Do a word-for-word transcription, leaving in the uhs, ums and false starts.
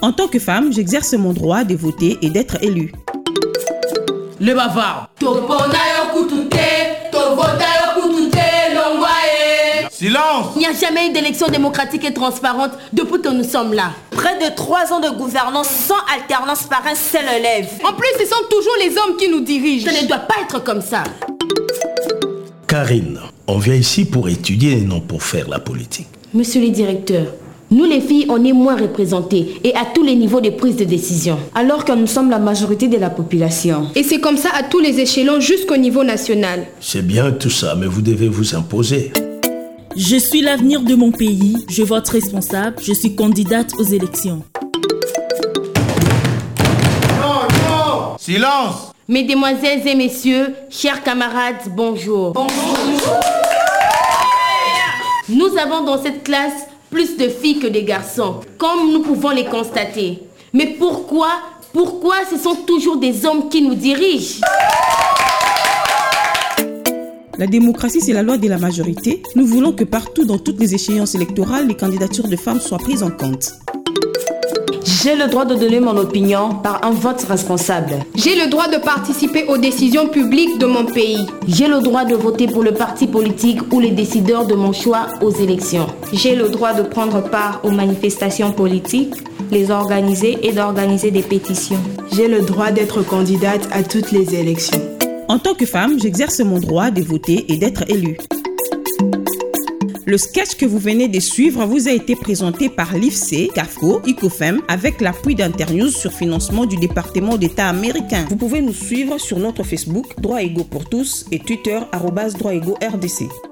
En tant que femme, j'exerce mon droit de voter et d'être élue. Le bavard. Silence! Il n'y a jamais eu d'élection démocratique et transparente depuis que nous sommes là. Près de trois ans de gouvernance sans alternance par un seul élève. En plus, ce sont toujours les hommes qui nous dirigent. Ça ne doit pas être comme ça. Karine, on vient ici pour étudier et non pour faire la politique. Monsieur le directeur, nous les filles, on est moins représentées et à tous les niveaux de prise de décision. Alors que nous sommes la majorité de la population. Et c'est comme ça à tous les échelons jusqu'au niveau national. C'est bien tout ça, mais vous devez vous imposer. Je suis l'avenir de mon pays, je vote responsable, je suis candidate aux élections. Non, non! Silence! Mesdemoiselles et messieurs, chers camarades, bonjour. Bonjour. Nous avons dans cette classe plus de filles que de garçons, comme nous pouvons les constater. Mais pourquoi, pourquoi ce sont toujours des hommes qui nous dirigent ? La démocratie, c'est la loi de la majorité. Nous voulons que partout, dans toutes les échéances électorales, les candidatures de femmes soient prises en compte. J'ai le droit de donner mon opinion par un vote responsable. J'ai le droit de participer aux décisions publiques de mon pays. J'ai le droit de voter pour le parti politique ou les décideurs de mon choix aux élections. J'ai le droit de prendre part aux manifestations politiques, les organiser et d'organiser des pétitions. J'ai le droit d'être candidate à toutes les élections. En tant que femme, j'exerce mon droit de voter et d'être élue. Le sketch que vous venez de suivre vous a été présenté par l'I F C, CAFCO, ICOFEM avec l'appui d'Internews sur financement du département d'État américain. Vous pouvez nous suivre sur notre Facebook Droit Égaux pour tous et Twitter arobase Droit Égaux R D C.